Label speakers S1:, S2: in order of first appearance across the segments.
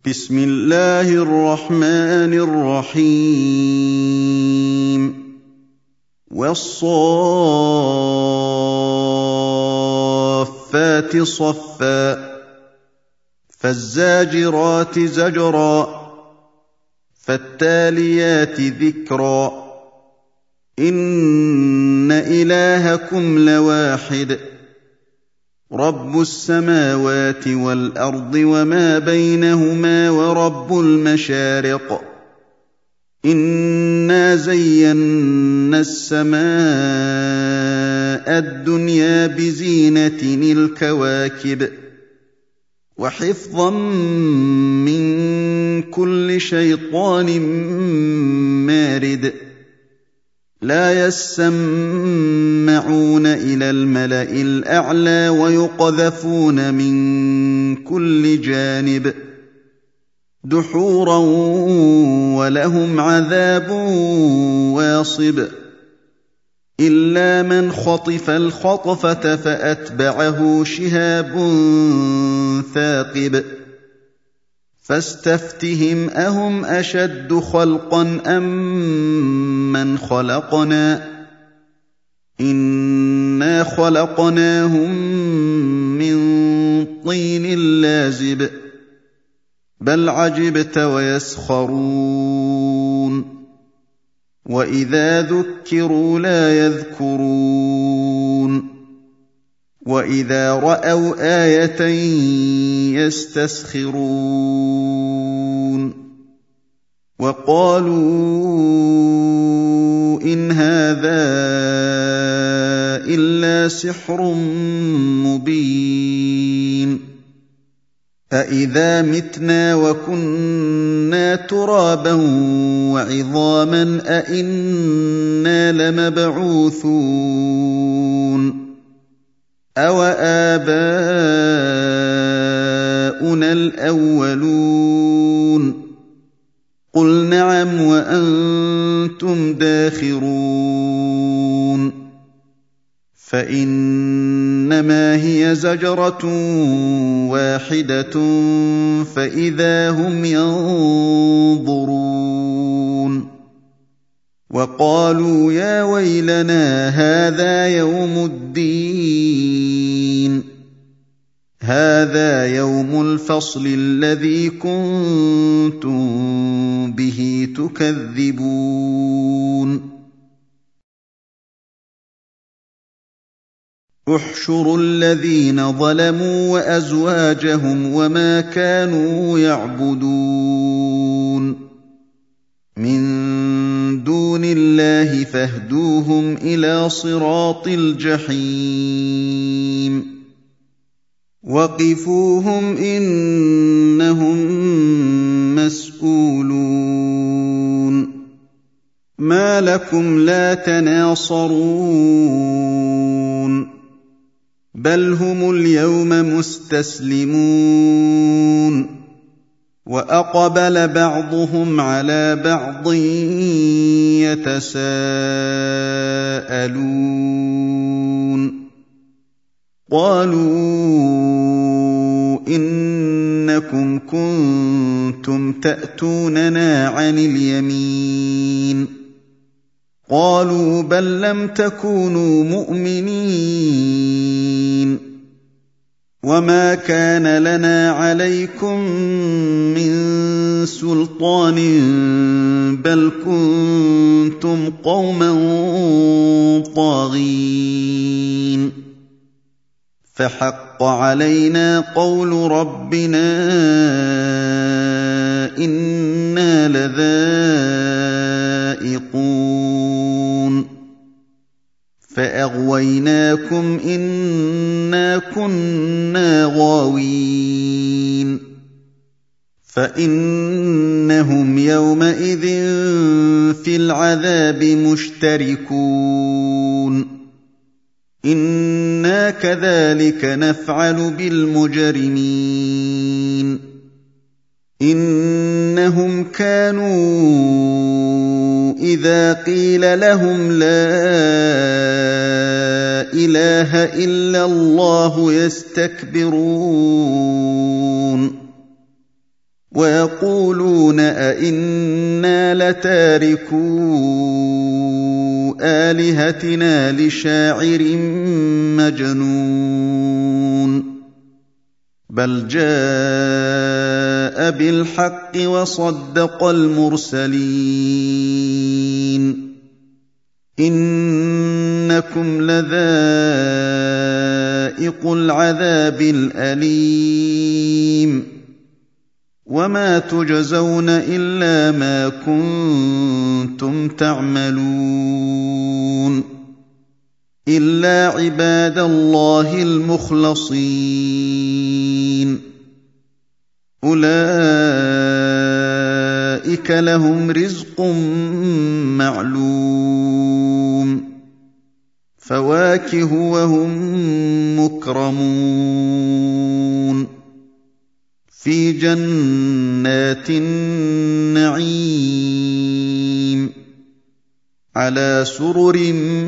S1: بسم الله الرحمن الرحيم والصافات صفا فالزاجرات زجرا فالتاليات ذكرا إن إلهكم لواحد رب السماوات والأرض وما بينهما ورب المشارق إنا زينا السماء الدنيا بزينة الكواكب وحفظا من كل شيطان مارد لا يسمعون إلى الملأ الأعلى ويقذفون من كل جانب دحورا ولهم عذاب واصب إلا من خطف الخطفة فأتبعه شهاب ثاقب فاستفتهم أهم أشد خلقا أم من خلقنا إنا خلقناهم من طين لازب بل عجبت ويسخرون وإذا ذكروا لا يذكرون وإذا رأوا آية يستسخرون وقالوا إن هذا إلا سحر مبين أإذا متنا وكنا ترابا وعظاما أإنا لمبعوثون أوآباؤنا الأولون قل نعم وأنتم داخرون فإنما هي زجرة واحدة فإذا هم ينظرون وقالوا يا ويلنا هذا يوم الدين هذا يوم الفصل الذي كنتم به تكذبون احشروا الذين ظلموا وأزواجهم وما كانوا يعبدون من دون الله فاهدوهم إلى صراط الجحيم وقفوهم إنهم مسؤولون ما لكم لا تناصرون بل هم اليوم مستسلمون وأقبل بعضهم على بعض يتساءلون قالوا إنكم كنتم تأتوننا عن اليمين قالوا بل لم تكونوا مؤمنين وما كان لنا عليكم من سلطان بل كنتم قوما طاغين فحق علينا قول ربنا إنا لذائقون فأغويناكم إنا كنا غاوين فإنهم يومئذ في العذاب مشتركون إنا كذلك نفعل بالمجرمين إنهم كانوا إذا قيل لهم لا إله إلا الله يستكبرون ويقولون أئنا لتاركو آلهتنا لشاعر مجنون بل جاء بالحق وصدق المرسلين إنكم لذائق العذاب الأليم وما تجزون إلا ما كنتم تعملون إلا عباد الله المخلصين أولئك لهم رزق معلوم فواكه وهم مكرمون في جنات النعيم على سرر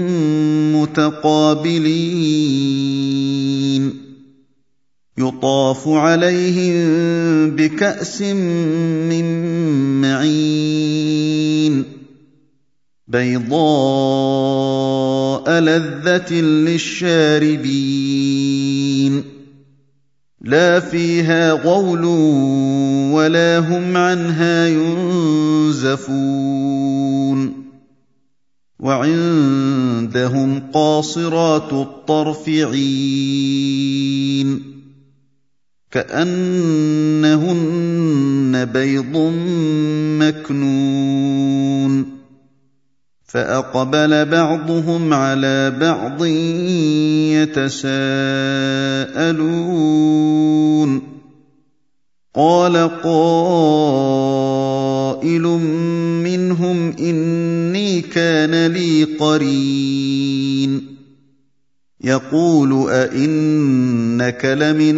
S1: متقابلين يطاف عليهم بكأس من معين بيضاء لذة للشاربين لا فيها غول ولا هم عنها ينزفون وعندهم قاصرات الطرف عين كأنهن بيض مكنون فأقبل بعضهم على بعض يتساءلون قال قائل منهم إني كان لي قرين يقول أئنك لمن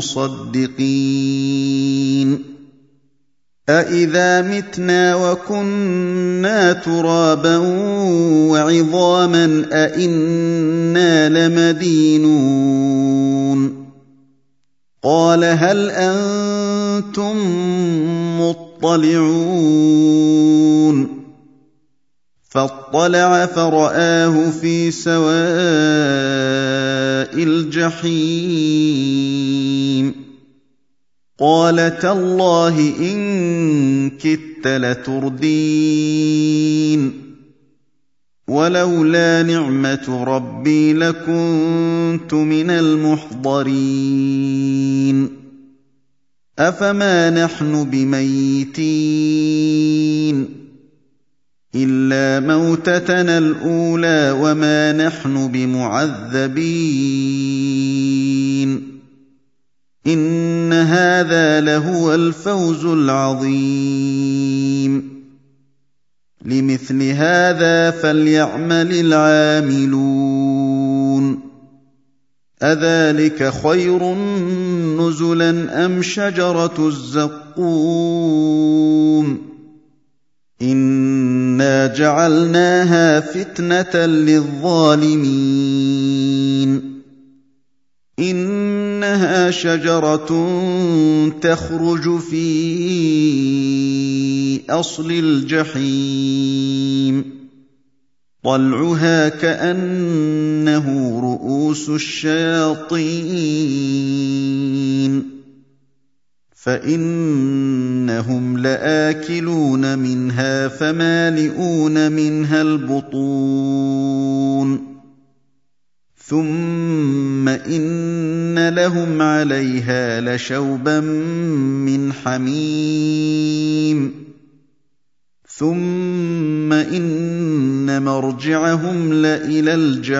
S1: المصدقين أإذا متنا وكنا ترابا وعظاما أئنا لمدينون قال هل أنتم مطلعون فاطلع فرآه في سواء الجحيم قال تالله إن كدت لتردين ولولا نعمة ربي لكنت من المحضرين أفما نحن بميتين إلا موتتنا الأولى وما نحن بمعذبين إن هذا لهو الفوز العظيم لمثل هذا فليعمل العاملون أذلك خير نزلا أم شجرة الزقوم إنا جعلناها فتنة للظالمين إنها شجرة تخرج في أصل الجحيم طلعها كأنه رؤوس الشياطين فإنهم لآكلون منها فمالئون منها البطون ثم إن لهم عليها لشوبا من حميم ثم إن مرجعهم لإلى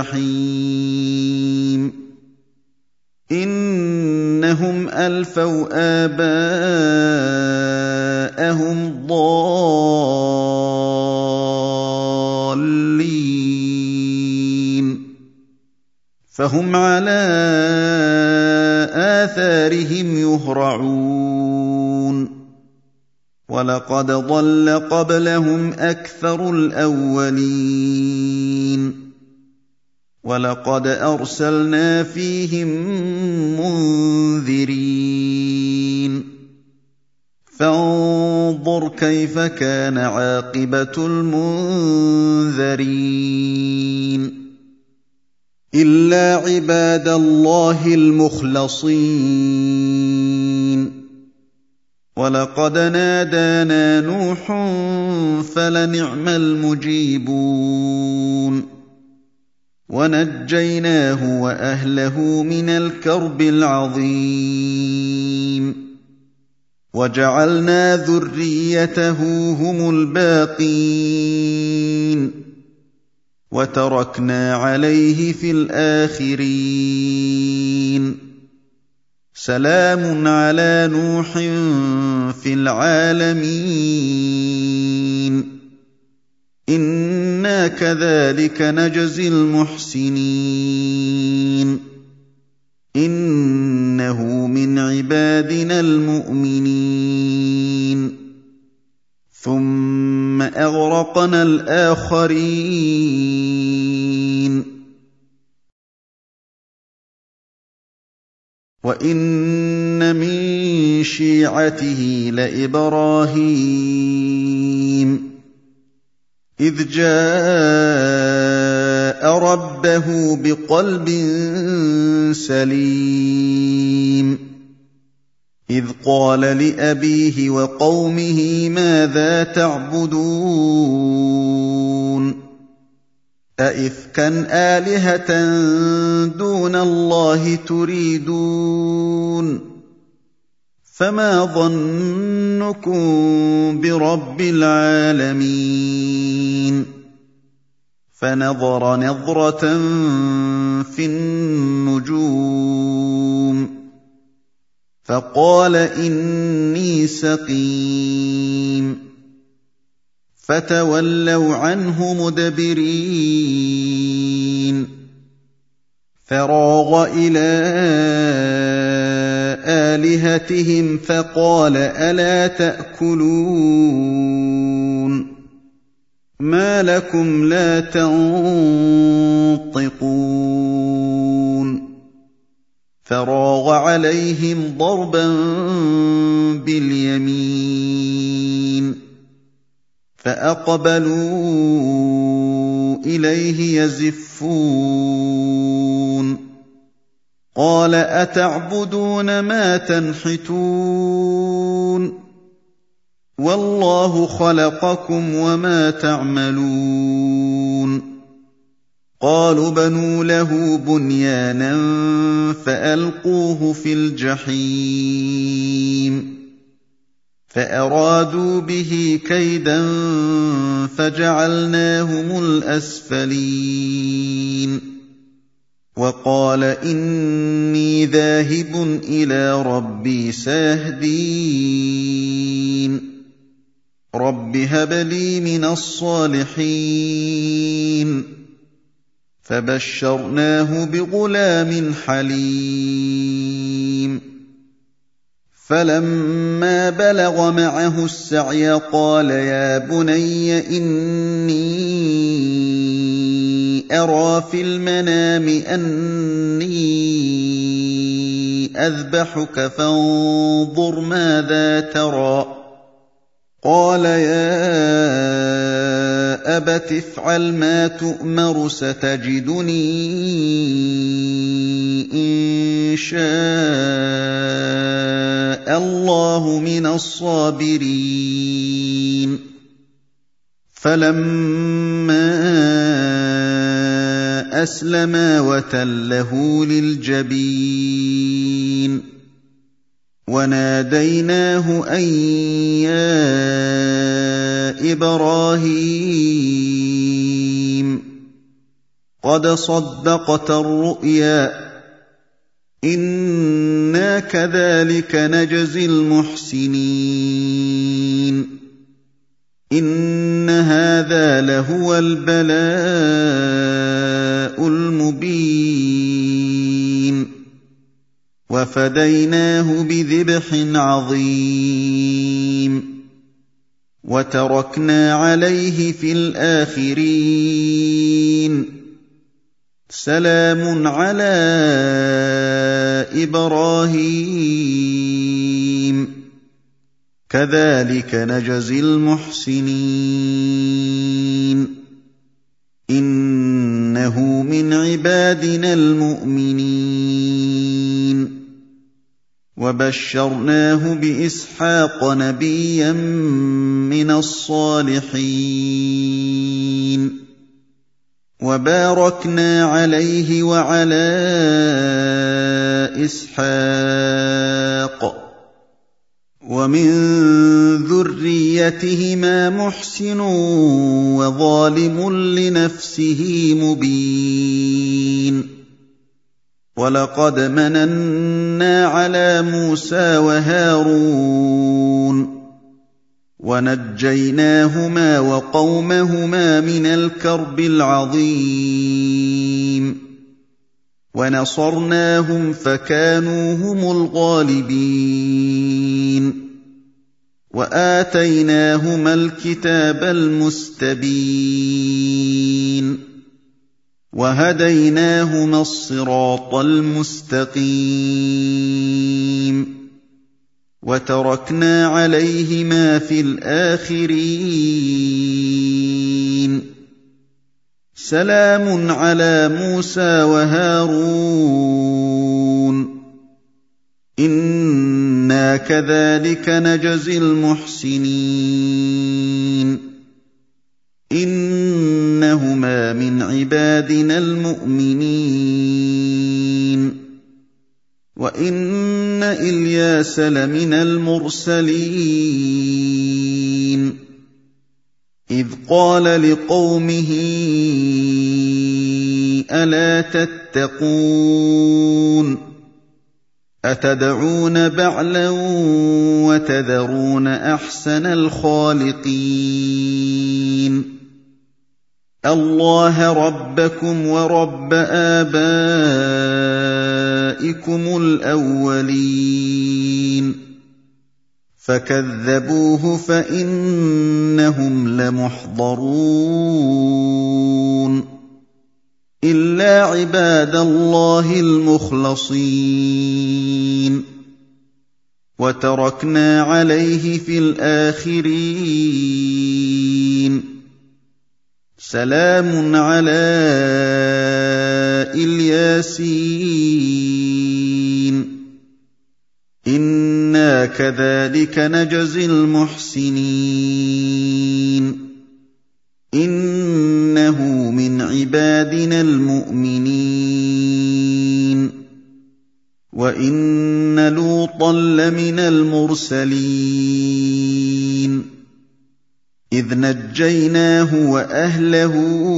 S1: الجحيم إنهم ألفوا آباءهم ضالين فهم على آثارهم يهرعون ولقد ضل قبلهم أكثر الأولين ولقد أرسلنا فيهم منذرين فانظُرْ كَيْفَ كَانَ عَاقِبَةُ الْمُنذَرِينَ إِلَّا عِبَادَ اللَّهِ الْمُخْلَصِينَ وَلَقَدْ نَادَانَا نُوحٌ فَلَنِعْمَ الْمُجِيبُونَ وَنَجَّيْنَاهُ وَأَهْلَهُ مِنَ الْكَرْبِ الْعَظِيمِ وَجَعَلْنَا ذُرِّيَّتَهُ هُمُ الْبَاقِينَ وَتَرَكْنَا عَلَيْهِ فِي الْآخِرِينَ سَلَامٌ عَلَىٰ نُوحٍ فِي الْعَالَمِينَ إِنَّا كَذَٰلِكَ نَجْزِي الْمُحْسِنِينَ إِنَّهُ مِنْ عِبَادِنَا الْمُؤْمِنِينَ ثُمَّ أَغْرَقْنَا الْآخَرِينَ وَإِنَّ مِن شِيعَتِهِ لَإِبْرَاهِيمَ إِذْ جَاءَ رَبَّهُ بِقَلْبٍ سَلِيمٍ إِذْ قَالَ لِأَبِيهِ وَقَوْمِهِ مَاذَا تَعْبُدُونَ أَئِفْكًا آلِهَةً دُونَ اللَّهِ تُرِيدُونَ فَمَا ظَنُّكُم بِرَبِّ الْعَالَمِينَ فَنَظَرَ نَظْرَةً فِي النُّجُومِ فَقَالَ إِنِّي سَقِيمٌ فَتَوَلَّوْا عَنْهُ مُدْبِرِينَ فَرَاغَ إِلَىٰ آلِهَتِهِمْ فَقَالَ أَلَا تَأْكُلُونَ مَا لَكُمْ لَا تَنطِقُونَ فَرَاغَ عَلَيْهِمْ ضَرْبًا بِالْيَمِينِ فَأَقْبَلُوا إِلَيْهِ يَزِفُّونَ قَالَ أَتَعْبُدُونَ مَا تَنْحِتُونَ وَاللَّهُ خَلَقَكُمْ وَمَا تَعْمَلُونَ قَالُوا ابْنُوا لَهُ بُنْيَانًا فَأَلْقُوهُ فِي الْجَحِيمِ فَأَرَادُوا بِهِ كَيْدًا فَجَعَلْنَاهُمُ الْأَسْفَلِينَ وَقَالَ إِنِّي ذَاهِبٌ إِلَىٰ رَبِّي سَيَهْدِينِ رَبِّ هَبْ لِي مِنَ الصَّالِحِينَ فَبَشَّرْنَاهُ بِغُلَامٍ حَلِيمٍ فَلَمَّا بَلَغَ مَعَهُ السَّعْيَ قَالَ يَا بُنَيَّ إِنِّي أَرَىٰ فِي الْمَنَامِ أَنِّي أَذْبَحُكَ فَانظُرْ مَاذَا تَرَىٰ قَالَ يَا أَبَتِ افْعَلْ مَا تُؤْمَرُ سَتَجِدُنِي إِن شَاءَ اللَّهُ مِنَ الصَّابِرِينَ فَلَمَّا أَسْلَمَا وَتَلَّهُ لِلْجَبِينِ وَنَادَيْنَاهُ أَن يَا إِبْرَاهِيمُ قَدْ صَدَّقْتَ الرُّؤْيَا إِنَّا كَذَٰلِكَ نَجْزِي الْمُحْسِنِينَ إِنَّ هَٰذَا لَهُوَ الْبَلَاءُ الْمُبِينُ وَفَدَيْنَاهُ بِذِبْحٍ عَظِيمٍ وَتَرَكْنَا عَلَيْهِ فِي الْآخِرِينَ سَلَامٌ عَلَىٰ إِبْرَاهِيمَ كَذَٰلِكَ نَجْزِي الْمُحْسِنِينَ إِنَّهُ مِنْ عِبَادِنَا الْمُؤْمِنِينَ وَبَشَّرْنَاهُ بِإِسْحَاقَ نَبِيًّا مِّنَ الصَّالِحِينَ وَبَارَكْنَا عَلَيْهِ وَعَلَىٰ إِسْحَاقَ وَمِن ذُرِّيَّتِهِمَا مُحْسِنٌ وَظَالِمٌ لِّنَفْسِهِ مُبِينٌ وَلَقَدْ مَنَنَّا عَلَىٰ مُوسَىٰ وَهَارُونَ وَنَجَّيْنَاهُمَا وَقَوْمَهُمَا مِنَ الْكَرْبِ الْعَظِيمِ وَنَصَرْنَاهُمْ فَكَانُوا هُمُ الْغَالِبِينَ وَآتَيْنَاهُمَا الْكِتَابَ الْمُسْتَبِينَ وَهَدَيْنَاهُمَا الصِّرَاطَ الْمُسْتَقِيمَ وَتَرَكْنَا عَلَيْهِمَا فِي الْآخِرِينَ سَلَامٌ عَلَىٰ مُوسَىٰ وَهَارُونَ إِنَّا كَذَٰلِكَ نَجْزِي الْمُحْسِنِينَ إِنَّهُمَا مِنْ عِبَادِنَا الْمُؤْمِنِينَ وَإِنَّ إِلْيَاسَ لَمِنَ الْمُرْسَلِينَ إِذْ قَالَ لِقَوْمِهِ أَلَا تَتَّقُونَ أَتَدْعُونَ بَعْلًا وَتَذَرُونَ أَحْسَنَ الْخَالِقِينَ اللَّهَ رَبَّكُمْ وَرَبَّ آبَائِكُمُ الْأَوَّلِينَ فَكَذَّبُوهُ فَإِنَّهُمْ لَمُحْضَرُونَ إِلَّا عِبَادَ اللَّهِ الْمُخْلَصِينَ وَتَرَكْنَا عَلَيْهِ فِي الْآخِرِينَ سَلَامٌ عَلَىٰ الْيَاسِينَ إِنَّا كَذَٰلِكَ نَجْزِي الْمُحْسِنِينَ إِنَّهُ مِنْ عِبَادِنَا الْمُؤْمِنِينَ وَإِنَّ لُوطًا لَّمِنَ الْمُرْسَلِينَ إِذْ نَجَّيْنَاهُ وَأَهْلَهُ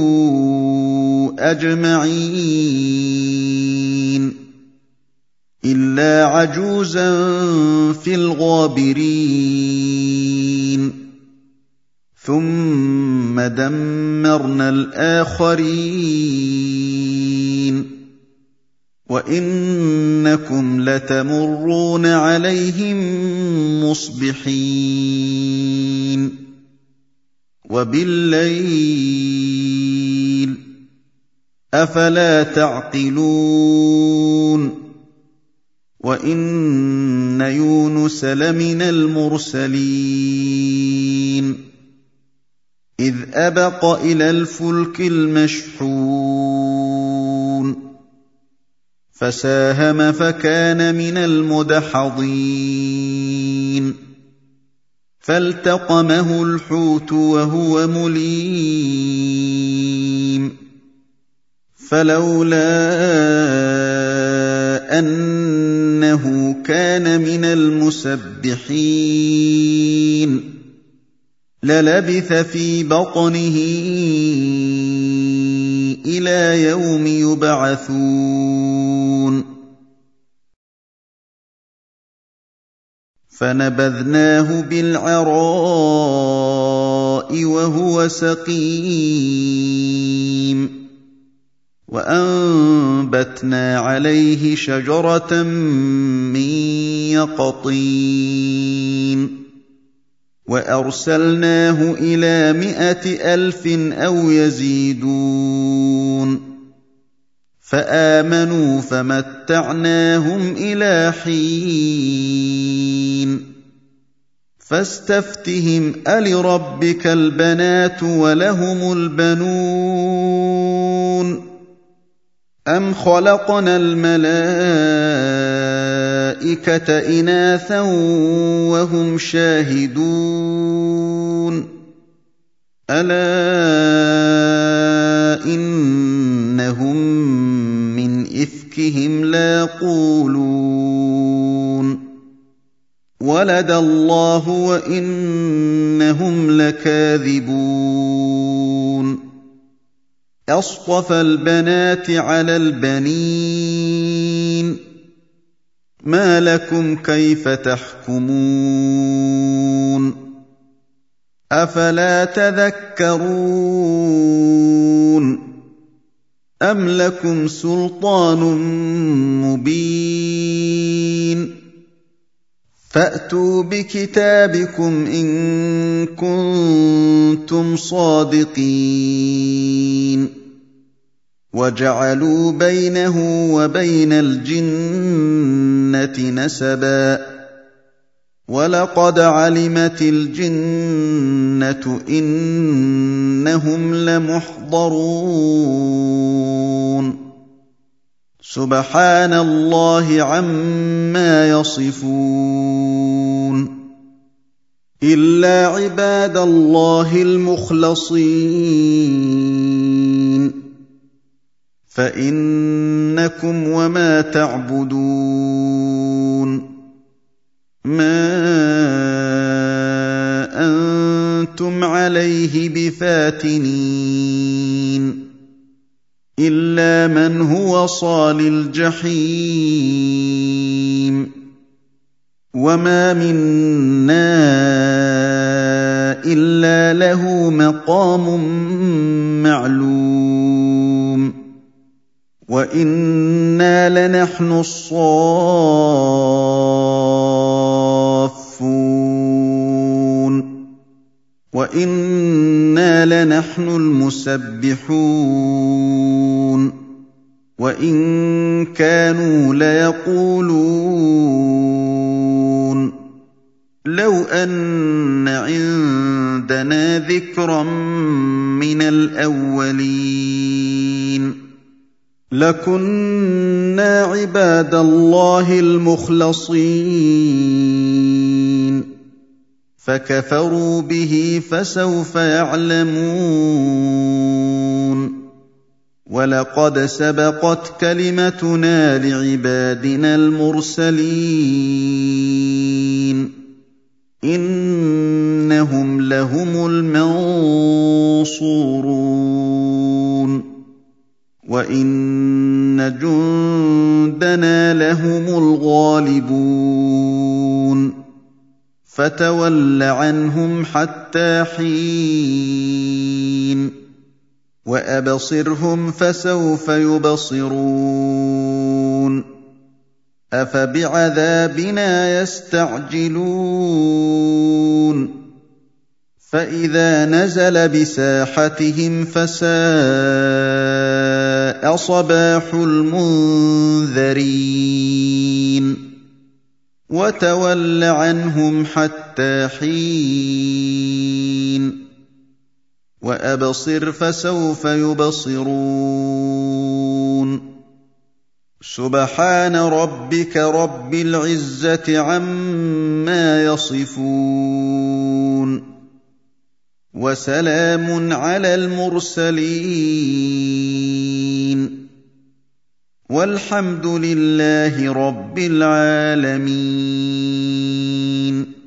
S1: أَجْمَعِينَ إِلَّا عَجُوزًا فِي الْغَابِرِينَ ثُمَّ دَمَّرْنَا الْآخَرِينَ وَإِنَّكُمْ لَتَمُرُّونَ عَلَيْهِم مُّصْبِحِينَ وَبِاللَّيْلِ ۗ أَفَلَا تَعْقِلُونَ وَإِنَّ يُونُسَ لَمِنَ الْمُرْسَلِينَ إِذْ أَبَقَ إِلَى الْفُلْكِ الْمَشْحُونِ فَسَاهَمَ فَكَانَ مِنَ الْمُدْحَضِينَ فَالْتَقَمَهُ الْحُوتُ وَهُوَ مُلِيمٌ فَلَوْلَا أَنَّهُ كَانَ مِنَ الْمُسَبِّحِينَ لَلَبِثَ فِي بَطْنِهِ إِلَىٰ يَوْمِ يُبْعَثُونَ فَنَبَذْنَاهُ بِالْعَرَاءِ وَهُوَ سَقِيمٌ وَأَنبَتْنَا عَلَيْهِ شَجَرَةً مِّن يَقْطِينٍ وَأَرْسَلْنَاهُ إِلَىٰ 100,000 أَوْ يَزِيدُونَ فَآمَنُوا فَمَتَّعْنَاهُمْ إِلَىٰ حِينٍ فاستفتهم ألربك البنات ولهم البنون أم خلقنا الملائكة إناثا وهم شاهدون ألا إنهم من إفكهم ليقولون ولد الله وإنهم لكاذبون أصطفى البنات على البنين ما لكم كيف تحكمون أفلا تذكرون أم لكم سلطان مبين فأتوا بكتابكم إن كنتم صادقين وجعلوا بينه وبين الجنة نسبا ولقد علمت الجنة إنهم لمحضرون سبحان الله عما يصفون إلا عباد الله المخلصين فإنكم وما تعبدون ما أنتم عليه بفاتنين إلا من هو صال الجحيم وما منا إلا له مقام معلوم وإنا لنحن الصافون وإنا لنحن المسبحون وإن كانوا ليقولون لو أن عندنا ذكرا من الأولين لكنا عباد الله المخلصين فكفروا به فسوف يعلمون ولقد سبقت كلمتنا لعبادنا المرسلين إنهم لهم المنصورون وإن جندنا لهم الغالبون فتول عنهم حتى حين وأبصرهم فسوف يبصرون أفبعذابنا يستعجلون فإذا نزل بساحتهم فساء صباح المنذرين وتول عنهم حتى حين وأبصر فسوف يبصرون سبحان ربك رب العزة عما يصفون وسلام على المرسلين والحمد لله رب العالمين